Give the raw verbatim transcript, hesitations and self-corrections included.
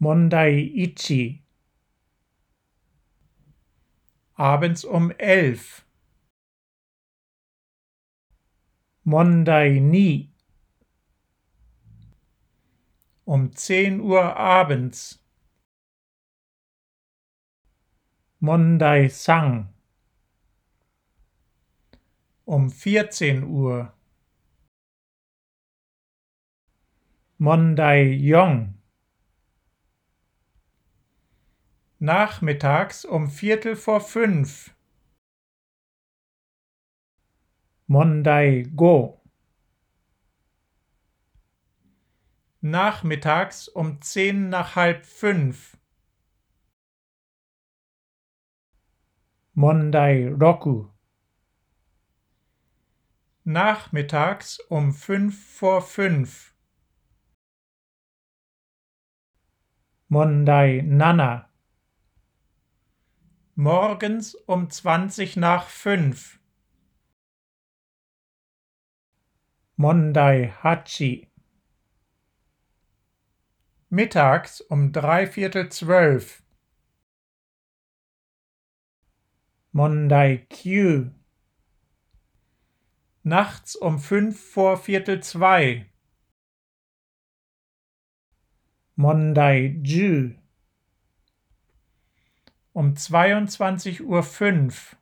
Mondai ichi. Abends um elf. Mondai ni. Um zehn Uhr abends. Mondai san. Um vierzehn Uhr. Mondai yong. Nachmittags um Viertel vor fünf. Mondai go. Nachmittags um zehn nach halb fünf. Mondai roku. Nachmittags um fünf vor fünf. Mondai nana. Morgens um zwanzig nach fünf. Mondai hachi. Mittags um dreiviertel zwölf. Mondai kyu. Nachts um fünf vor Viertel zwei. Mondai ju. Um zweiundzwanzig Uhr fünf.